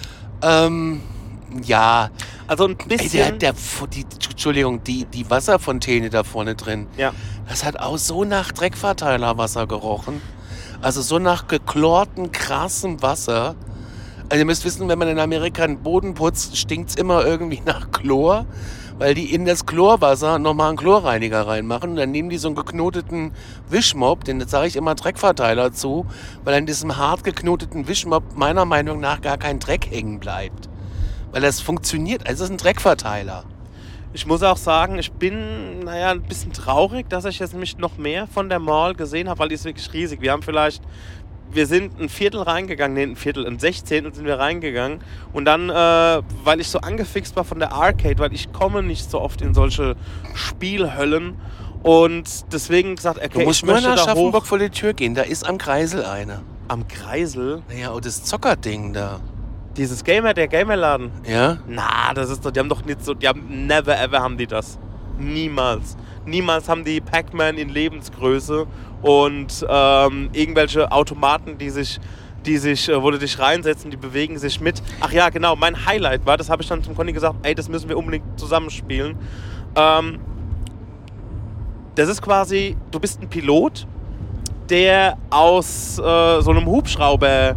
Ja.
Also ein bisschen...
Die Wasserfontäne da vorne drin.
Ja.
Das hat auch so nach Dreckverteilerwasser gerochen. Also so nach geklorten, krassem Wasser. Also ihr müsst wissen, wenn man in Amerika einen Boden putzt, stinkt es immer irgendwie nach Chlor. Weil die in das Chlorwasser nochmal einen Chlorreiniger reinmachen. Und dann nehmen die so einen geknoteten Wischmopp, den sage ich immer Dreckverteiler zu, weil an diesem hart geknoteten Wischmopp meiner Meinung nach gar kein Dreck hängen bleibt. Weil das funktioniert, also es ist ein Dreckverteiler.
Ich muss auch sagen, ich bin ein bisschen traurig, dass ich jetzt nämlich noch mehr von der Mall gesehen habe, weil die ist wirklich riesig. Wir sind ein Viertel reingegangen, ein 16. sind wir reingegangen. Und dann, weil ich so angefixt war von der Arcade, weil ich komme nicht so oft in solche Spielhöllen. Und deswegen gesagt, okay,
du musst nur nach Aschaffenburg vor die Tür gehen, da ist am Kreisel eine.
Am Kreisel?
Naja, und das Zockerding da.
Dieses der Gamerladen?
Ja?
Na, das ist doch, die haben doch nicht so, never ever haben die das. Niemals. Niemals haben die Pac-Man in Lebensgröße und irgendwelche Automaten, wo du dich reinsetzen, die bewegen sich mit. Ach ja, genau, mein Highlight war, das habe ich dann zum Conny gesagt, ey, das müssen wir unbedingt zusammenspielen. Das ist quasi, du bist ein Pilot, der aus so einem Hubschrauber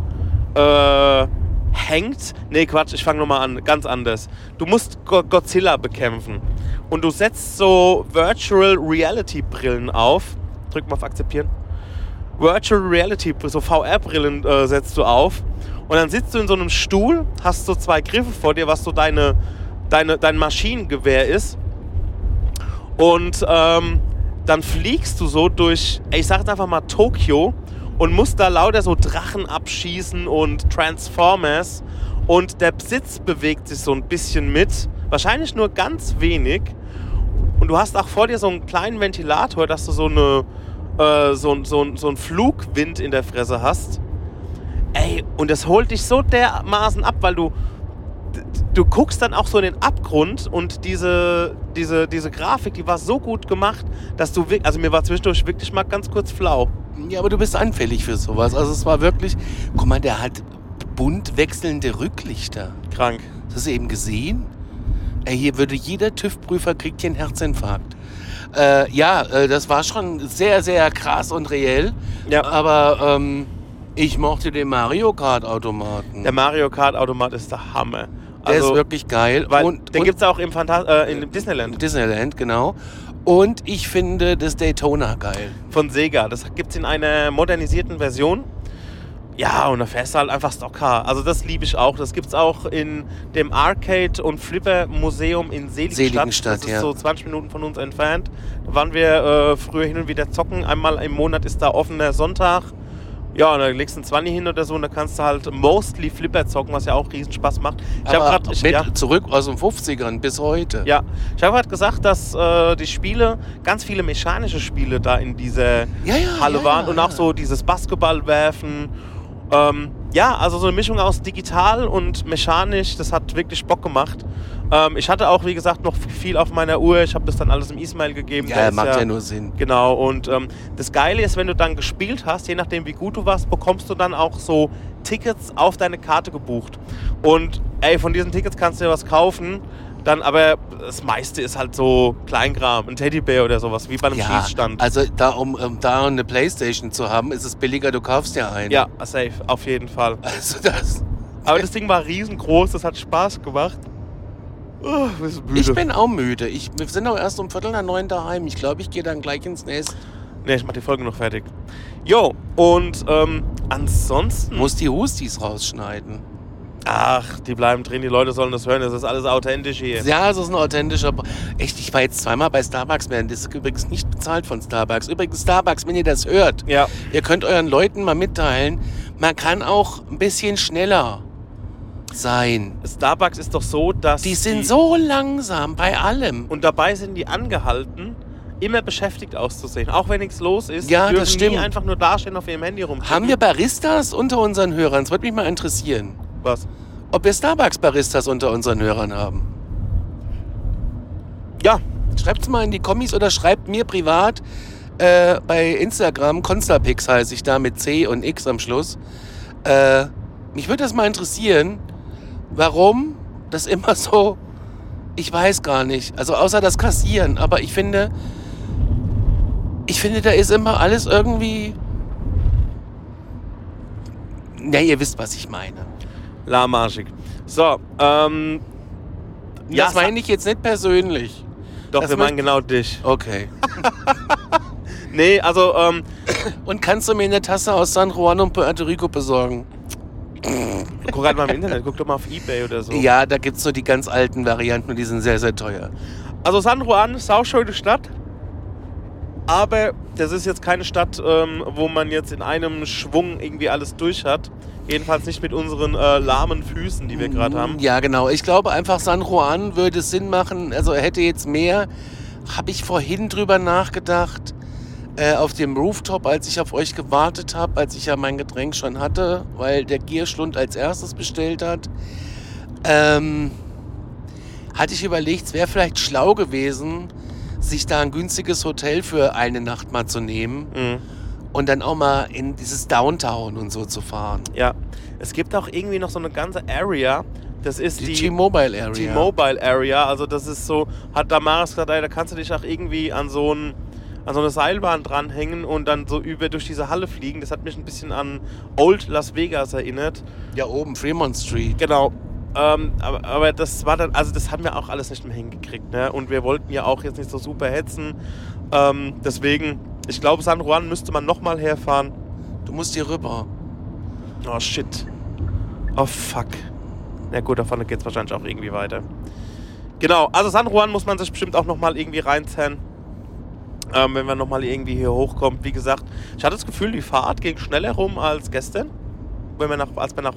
hängt. Nee, Quatsch, ich fange nochmal an. Ganz anders. Du musst Godzilla bekämpfen. Und du setzt so Virtual Reality Brillen auf. Drück mal auf Akzeptieren. Virtual Reality, so VR-Brillen setzt du auf. Und dann sitzt du in so einem Stuhl, hast so 2 Griffe vor dir, was so dein Maschinengewehr ist. Und dann fliegst du so durch, ich sag jetzt einfach mal Tokio, und musst da lauter so Drachen abschießen und Transformers. Und der Sitz bewegt sich so ein bisschen mit. Wahrscheinlich nur ganz wenig. Und du hast auch vor dir so einen kleinen Ventilator, dass du so einen Flugwind in der Fresse hast. Ey, und das holt dich so dermaßen ab, weil du du guckst dann auch so in den Abgrund und diese Grafik, die war so gut gemacht, dass du wirklich, also mir war zwischendurch wirklich mal ganz kurz flau.
Ja, aber du bist anfällig für sowas. Also es war wirklich, guck mal, der hat bunt wechselnde Rücklichter.
Krank.
Hast du eben gesehen? Ey, hier würde jeder TÜV-Prüfer kriegt hier einen Herzinfarkt. Das war schon sehr, sehr krass und reell.
Ja.
Aber ich mochte den Mario Kart-Automaten.
Der Mario Kart-Automat ist der Hammer.
Der ist wirklich geil.
Weil den gibt es auch im in Disneyland.
Disneyland, genau. Und ich finde das Daytona geil.
Von Sega. Das gibt es in einer modernisierten Version. Ja, und da fährst du halt einfach Stockcar. Also das liebe ich auch. Das gibt es auch in dem Arcade- und Flipper-Museum in Seligenstadt. Das ist so 20 Minuten von uns entfernt. Da waren wir früher hin und wieder zocken. Einmal im Monat ist da offener Sonntag. Ja, und da legst du einen 20 hin oder so und da kannst du halt mostly Flipper zocken, was ja auch riesen Spaß macht.
Zurück aus den 50ern bis heute.
Ja, ich habe gerade gesagt, dass die Spiele, ganz viele mechanische Spiele da in dieser Halle waren und auch so dieses Basketballwerfen. Also so eine Mischung aus digital und mechanisch, das hat wirklich Bock gemacht. Ich hatte auch, wie gesagt, noch viel auf meiner Uhr. Ich habe das dann alles im E-Mail gegeben.
Ja, macht ja nur Sinn.
Genau, und das Geile ist, wenn du dann gespielt hast, je nachdem wie gut du warst, bekommst du dann auch so Tickets auf deine Karte gebucht. Und von diesen Tickets kannst du dir was kaufen. Dann aber das meiste ist halt so Kleinkram, ein Teddybär oder sowas, wie bei einem Schießstand.
Also um da eine Playstation zu haben, ist es billiger, du kaufst ja eine.
Ja, safe, auf jeden Fall.
Also das.
Aber das Ding war riesengroß, das hat Spaß gemacht. Oh, müde.
Ich bin auch müde. Wir sind auch erst um 8:45 daheim. Ich glaube, ich gehe dann gleich ins Nest.
Ne, ich mach die Folge noch fertig. Jo, und ansonsten...
Muss die Hustis rausschneiden.
Ach, die bleiben drin, die Leute sollen das hören, das ist alles authentisch hier.
Ja, es ist ein authentischer... Echt, ich war jetzt zweimal bei Starbucks, man. Das ist übrigens nicht bezahlt von Starbucks. Übrigens, Starbucks, wenn ihr das hört, ihr könnt euren Leuten mal mitteilen, man kann auch ein bisschen schneller sein.
Starbucks ist doch so, dass...
Die sind so langsam bei allem.
Und dabei sind die angehalten, immer beschäftigt auszusehen. Auch wenn nichts los ist,
ja,
dürfen
das stimmt.
nie einfach nur dastehen auf ihrem Handy rumtippen.
Haben wir Baristas unter unseren Hörern? Das würde mich mal interessieren.
Was?
Ob wir Starbucks-Baristas unter unseren Hörern haben.
Ja.
Schreibt's mal in die Kommis oder schreibt mir privat bei Instagram, Constapix heiße ich da mit C und X am Schluss. Mich würde das mal interessieren, warum das immer so, ich weiß gar nicht, also außer das Kassieren, aber ich finde, da ist immer alles irgendwie, ihr wisst, was ich meine.
Lahmarschig. So,
das meine ich jetzt nicht persönlich.
Doch, wir meinen genau dich.
Okay.
Nee, also,
Und kannst du mir eine Tasse aus San Juan und Puerto Rico besorgen?
Guck halt mal im Internet, guck doch mal auf eBay oder so.
Ja, da gibt's so die ganz alten Varianten und die sind sehr, sehr teuer.
Also San Juan ist auch schöne Stadt. Aber das ist jetzt keine Stadt, wo man jetzt in einem Schwung irgendwie alles durch hat. Jedenfalls nicht mit unseren lahmen Füßen, die wir gerade haben.
Ja, genau. Ich glaube einfach, San Juan würde Sinn machen. Also er hätte jetzt mehr, habe ich vorhin drüber nachgedacht, auf dem Rooftop, als ich auf euch gewartet habe, als ich ja mein Getränk schon hatte, weil der Gierschlund als erstes bestellt hat, hatte ich überlegt, es wäre vielleicht schlau gewesen, sich da ein günstiges Hotel für eine Nacht mal zu nehmen. Mhm. Und dann auch mal in dieses Downtown und so zu fahren.
Ja, es gibt auch irgendwie noch so eine ganze Area, das ist die
T-Mobile Area.
T-Mobile Area, also das ist so, hat Damaris gesagt, ey, da kannst du dich auch irgendwie an so eine Seilbahn dranhängen und dann so durch diese Halle fliegen. Das hat mich ein bisschen an Old Las Vegas erinnert.
Ja, oben, Fremont Street.
Genau. Aber das war dann, also das haben wir auch alles nicht mehr hingekriegt, ne? Und wir wollten ja auch jetzt nicht so super hetzen. Deswegen, ich glaube, San Juan müsste man nochmal herfahren.
Du musst hier rüber.
Oh shit. Oh fuck. Na gut, da vorne geht's wahrscheinlich auch irgendwie weiter. Genau, also San Juan muss man sich bestimmt auch nochmal irgendwie reinzerren. Wenn man nochmal irgendwie hier hochkommt. Wie gesagt, ich hatte das Gefühl, die Fahrt ging schneller rum als gestern. Als wir nach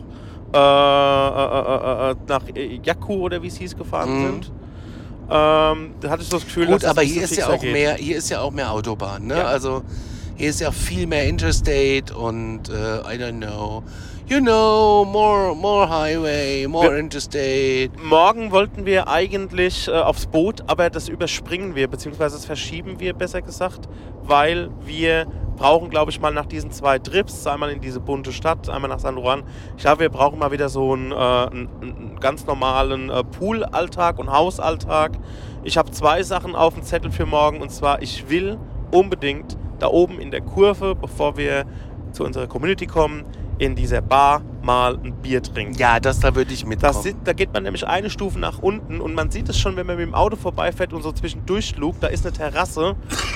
Yaku oder wie es hieß gefahren sind. Da hatte ich so das Gefühl,
gut,
dass
aber
es
hier ist ja auch mehr, hier ist ja auch mehr Autobahn, ne?
Ja.
Also hier ist ja viel mehr Interstate und I don't know. you know, more highway, more interstate.
Morgen wollten wir eigentlich aufs Boot, aber das überspringen wir, beziehungsweise das verschieben wir, besser gesagt, weil wir brauchen, glaube ich, mal nach diesen 2 Trips, einmal in diese bunte Stadt, einmal nach San Juan. Ich glaube, wir brauchen mal wieder so einen ganz normalen Pool-Alltag und Hausalltag. Ich habe 2 Sachen auf dem Zettel für morgen, und zwar, ich will unbedingt da oben in der Kurve, bevor wir zu unserer Community kommen, in dieser Bar mal ein Bier trinken.
Ja, da würde ich mitkommen.
Da geht man nämlich eine Stufe nach unten und man sieht es schon, wenn man mit dem Auto vorbeifährt und so zwischendurch lugt, da ist eine Terrasse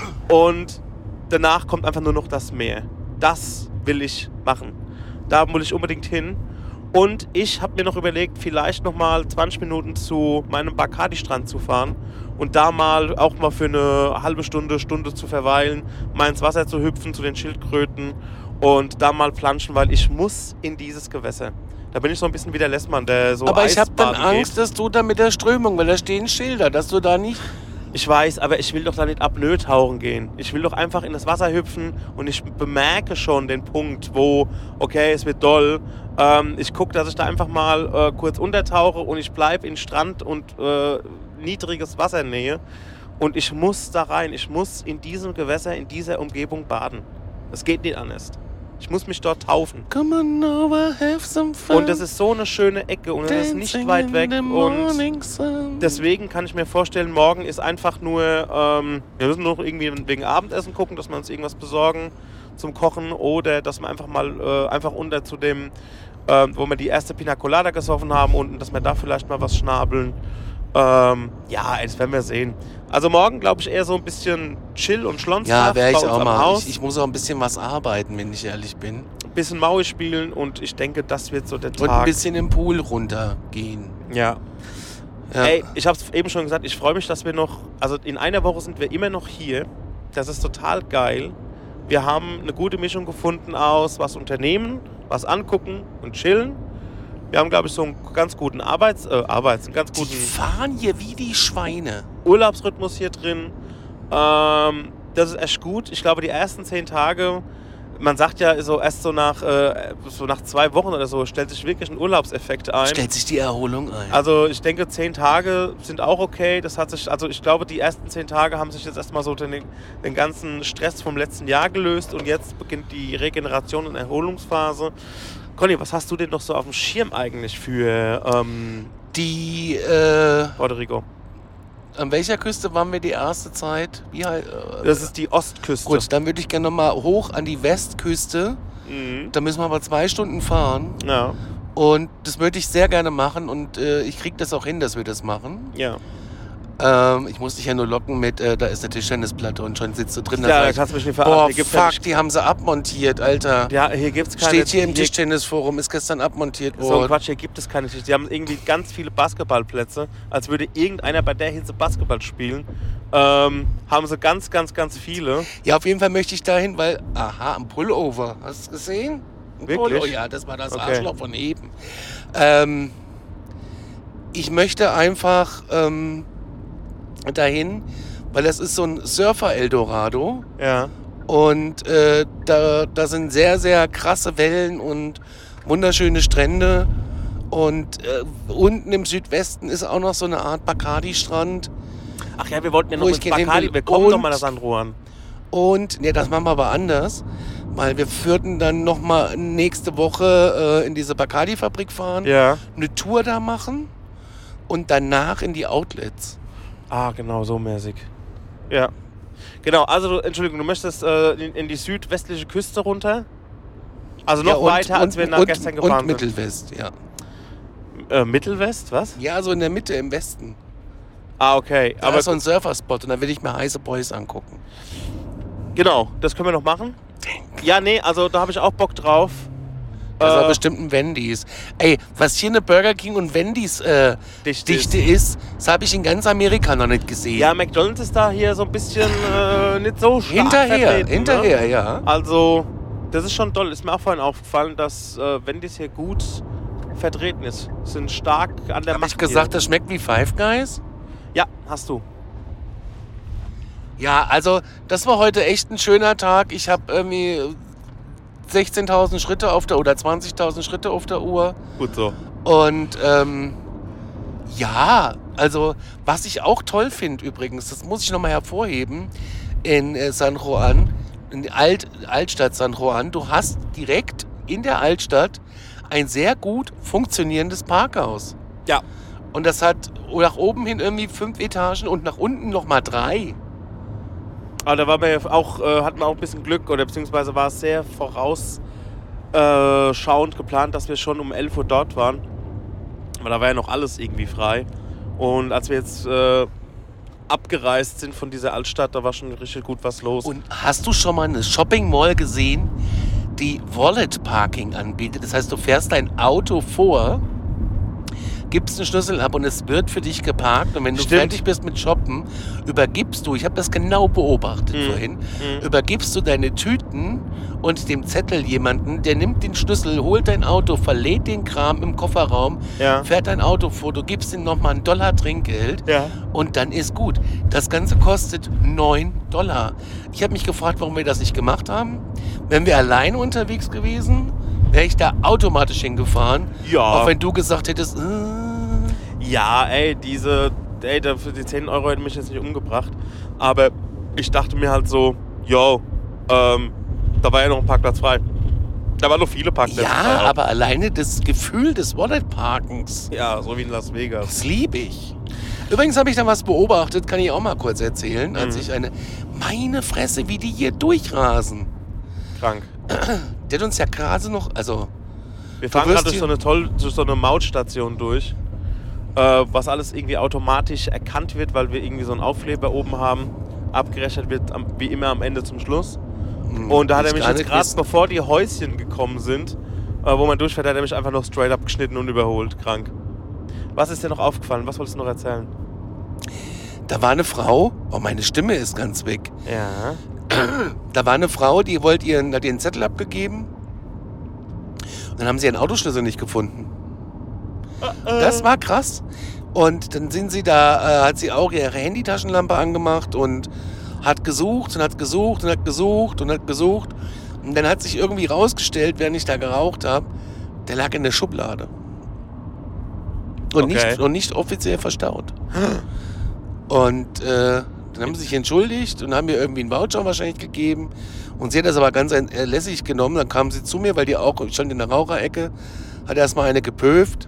und danach kommt einfach nur noch das Meer. Das will ich machen. Da muss ich unbedingt hin. Und ich habe mir noch überlegt, vielleicht nochmal 20 Minuten zu meinem Bacardi-Strand zu fahren und da auch mal für eine halbe Stunde zu verweilen, mal ins Wasser zu hüpfen zu den Schildkröten und da mal planschen, weil ich muss in dieses Gewässer. Da bin ich so ein bisschen wie der Lessmann, der so
Aber ich habe dann
Eisbaden
Angst,
geht.
dass du da mit der Strömung, weil da stehen Schilder, dass du da nicht...
Ich weiß, aber ich will doch da nicht apnoe tauchen gehen. Ich will doch einfach in das Wasser hüpfen und ich bemerke schon den Punkt, wo, okay, es wird doll. Ich gucke, dass ich da einfach mal kurz untertauche und ich bleibe in Strand und niedriges Wassernähe. Und ich muss da rein. Ich muss in diesem Gewässer, in dieser Umgebung baden. Es geht nicht anders. Ich muss mich dort taufen.
Come on over, have some fun.
Und das ist so eine schöne Ecke und es ist nicht weit weg. Und deswegen kann ich mir vorstellen, morgen ist einfach nur, wir müssen noch irgendwie wegen Abendessen gucken, dass wir uns irgendwas besorgen zum Kochen oder dass wir einfach mal einfach unter zu dem, wo wir die erste Pina Colada gesoffen haben unten, dass wir da vielleicht mal was schnabeln. Ja, das werden wir sehen. Also morgen glaube ich eher so ein bisschen chill und schlonshaft.
Ja, wäre ich
bei uns
auch
am
mal.
Haus.
Ich muss auch ein bisschen was arbeiten, wenn ich ehrlich bin.
Ein bisschen Maui spielen und ich denke, das wird so der Tag.
Und ein bisschen im Pool runtergehen.
Ja.
Ja.
Ey, ich habe es eben schon gesagt, ich freue mich, dass wir noch, also in einer Woche sind wir immer noch hier. Das ist total geil. Wir haben eine gute Mischung gefunden aus was unternehmen, was angucken und chillen. Wir haben, glaube ich, so einen ganz guten einen ganz
Die
guten
fahren hier wie die Schweine.
Urlaubsrhythmus hier drin. Das ist echt gut. Ich glaube, die ersten 10 Tage, man sagt ja so erst so nach 2 Wochen oder so, stellt sich wirklich ein Urlaubseffekt ein.
Stellt sich die Erholung ein.
Also ich denke, 10 Tage sind auch okay. Das hat sich, also ich glaube, die ersten 10 Tage haben sich jetzt erstmal so den ganzen Stress vom letzten Jahr gelöst und jetzt beginnt die Regeneration und Erholungsphase. Conny, was hast du denn noch so auf dem Schirm eigentlich für
Die,
Puerto Rico?
an welcher Küste waren wir die erste Zeit?
Das ist die Ostküste.
Gut, dann würde ich gerne nochmal hoch an die Westküste.
Mhm.
Da müssen wir aber 2 Stunden fahren.
Ja,
Und das würde ich sehr gerne machen und ich kriege das auch hin, dass wir das machen.
ja.
Ich muss dich ja nur locken mit, da ist eine Tischtennisplatte und schon sitzt du drin.
Ja,
sag
da
ich,
kannst du mich nicht
boah,
verarschen. Hier
fuck,
gibt's
die haben sie abmontiert, Alter.
ja, hier gibt's keine...
Steht hier im
hier-
Tischtennisforum, ist gestern abmontiert
So ein
worden.
Quatsch, hier gibt es keine Tische. Die haben irgendwie ganz viele Basketballplätze, als würde irgendeiner bei der Hitze Basketball spielen. Haben sie ganz, ganz, ganz viele.
Ja, auf jeden Fall möchte ich dahin, weil, aha, ein Pullover, hast du es gesehen? Ein
Wirklich?
Pullover, ja, das war das
Okay.
Arschloch von eben. Ich möchte einfach dahin, weil das ist so ein Surfer-Eldorado.
Ja.
Und da sind sehr, sehr krasse Wellen und wunderschöne Strände. Und unten im Südwesten ist auch noch so eine Art Bacardi-Strand.
Ach ja, wir wollten ja noch
Wo ich
ins
gerne hin
Bacardi.
will.
Wir kommen
Und-
doch mal nach San Juan.
Und, ne, das machen wir aber anders. Weil wir würden dann nochmal nächste Woche in diese Bacardi-Fabrik fahren,
Ja.
eine Tour da machen und danach in die Outlets.
Ah, genau, so mäßig. Ja. Genau, also Entschuldigung, du möchtest in die südwestliche Küste runter? Also noch
Ja,
weiter, als wir nach gestern gefahren
und Mittelwest, ja.
sind. Mittelwest, was?
Ja, so in der Mitte im Westen.
Ah, okay.
Da
Aber
ist so ein Surferspot und da will ich mir heiße Boys angucken.
genau, das können wir noch machen. Ja, nee, also da habe ich auch Bock drauf.
Das war bestimmt ein Wendy's. Ey, was hier eine Burger King und Wendy's Dichte ist, das habe ich in ganz Amerika noch nicht gesehen.
Ja, McDonald's ist da hier so ein bisschen nicht so stark vertreten,
hinterher,
ne?
ja.
Also, das ist schon toll. Ist mir auch vorhin aufgefallen, dass Wendy's hier gut vertreten ist. Sind stark an der
Hab
Macht
ich gesagt,
hier.
das schmeckt wie Five Guys?
Ja, hast du.
Ja, also das war heute echt ein schöner Tag. Ich habe irgendwie 16.000 Schritte auf der oder 20.000 Schritte auf der Uhr.
Gut so.
Und ja, also was ich auch toll finde übrigens, das muss ich nochmal hervorheben, in San Juan, in der Altstadt San Juan, du hast direkt in der Altstadt ein sehr gut funktionierendes Parkhaus.
Ja.
Und das hat nach oben hin irgendwie 5 Etagen und nach unten nochmal 3.
Aber da war man ja auch, hatten wir auch ein bisschen Glück, oder beziehungsweise war es sehr vorausschauend geplant, dass wir schon um 11 Uhr dort waren. Aber da war ja noch alles irgendwie frei. Und als wir jetzt abgereist sind von dieser Altstadt, da war schon richtig gut was los.
Und hast du schon mal eine Shopping Mall gesehen, die Wallet Parking anbietet? Das heißt, du fährst dein Auto vor, gibst einen Schlüssel ab und es wird für dich geparkt. Und wenn du fertig bist mit Shoppen, übergibst du, ich habe das genau beobachtet vorhin, übergibst du deine Tüten und dem Zettel jemanden, der nimmt den Schlüssel, holt dein Auto, verlädt den Kram im Kofferraum, fährt dein Auto vor, du gibst ihm nochmal $1 Trinkgeld und dann ist gut. Das Ganze kostet $9. Ich habe mich gefragt, warum wir das nicht gemacht haben. Wären wir alleine unterwegs gewesen, wäre ich da automatisch hingefahren.
Ja.
Auch wenn du gesagt hättest,
ja, für die 10 Euro hätte mich jetzt nicht umgebracht. Aber ich dachte mir halt so, da war ja noch ein Parkplatz frei. Da waren noch viele Parkplätze frei.
Ja, aber alleine das Gefühl des Wallet-Parkens.
Ja, so wie in Las Vegas.
Das liebe ich. Übrigens habe ich da was beobachtet, kann ich auch mal kurz erzählen, als ich meine Fresse, wie die hier durchrasen.
Krank.
Der hat uns ja gerade noch, also...
Wir fahren gerade durch so eine Mautstation durch, was alles irgendwie automatisch erkannt wird, weil wir irgendwie so einen Aufkleber oben haben. Abgerechnet wird wie immer am Ende zum Schluss. Und da hat er mich jetzt gerade, bevor die Häuschen gekommen sind, wo man durchfährt, hat er mich einfach noch straight up geschnitten und überholt. Krank. Was ist dir noch aufgefallen? Was wolltest du noch erzählen?
Da war eine Frau, meine Stimme ist ganz weg.
Ja.
Da war eine Frau, die hat ihren Zettel abgegeben. Und dann haben sie ihren Autoschlüssel nicht gefunden. Das war krass. Und dann sind sie da, hat sie auch ihre Handytaschenlampe angemacht und hat gesucht und hat gesucht und hat gesucht und hat gesucht. Und dann hat sich irgendwie rausgestellt, während ich da geraucht habe, der lag in der Schublade. Und, nicht offiziell verstaut. Und dann haben sie sich entschuldigt und haben mir irgendwie einen Voucher wahrscheinlich gegeben. Und sie hat das aber ganz lässig genommen. Dann kam sie zu mir, weil die auch stand in der Raucherecke, hat erstmal eine gepöft.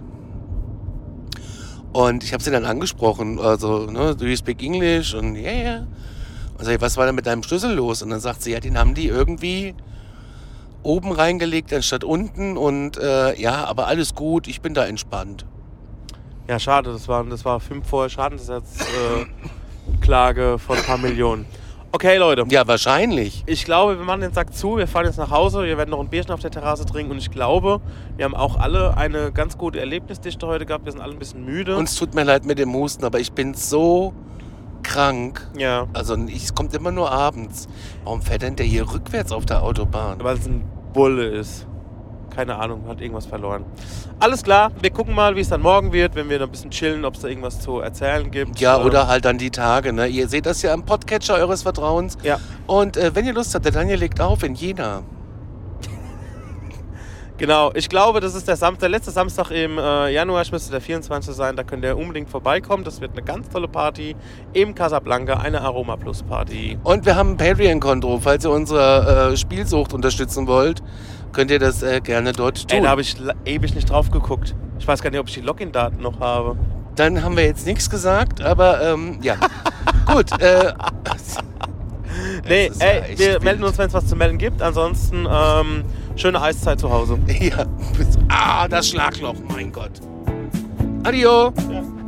Und ich habe sie dann angesprochen, also, do you speak English? Und yeah. Und sag ich, was war denn mit deinem Schlüssel los? Und dann sagt sie, ja, den haben die irgendwie oben reingelegt, anstatt unten. Und aber alles gut, ich bin da entspannt.
Ja, schade, das war 5 vorher Schadensersatzklage von ein paar Millionen. Okay, Leute.
Ja, wahrscheinlich.
Ich glaube, wir machen den Sack zu, wir fahren jetzt nach Hause, wir werden noch ein Bierchen auf der Terrasse trinken und ich glaube, wir haben auch alle eine ganz gute Erlebnisdichte heute gehabt, wir sind alle ein bisschen müde.
Uns tut mir leid mit dem Husten, aber ich bin so krank.
Ja.
Also es kommt immer nur abends. Warum fährt denn der hier rückwärts auf der Autobahn?
Weil es ein Bulle ist. Keine Ahnung, hat irgendwas verloren. Alles klar, wir gucken mal, wie es dann morgen wird, wenn wir noch ein bisschen chillen, ob es da irgendwas zu erzählen gibt.
Ja, oder halt dann die Tage, ne? Ihr seht das ja am Podcatcher eures Vertrauens.
Ja.
Und wenn ihr Lust habt, der Daniel legt auf in Jena.
Genau, ich glaube, das ist der letzte Samstag im Januar, es müsste der 24. sein, da könnt ihr unbedingt vorbeikommen. Das wird eine ganz tolle Party im Casablanca, eine Aroma Plus Party.
Und wir haben ein Patreon-Konto, falls ihr unsere Spielsucht unterstützen wollt, könnt ihr das gerne dort tun.
Da habe ich ewig nicht drauf geguckt. Ich weiß gar nicht, ob ich die Login-Daten noch habe.
Dann haben wir jetzt nichts gesagt, aber ja. Gut.
Nee, wir melden uns, wenn es was zu melden gibt. Ansonsten schöne Eiszeit zu Hause.
Ja. Das Schlagloch, mein Gott. Adio. Ja.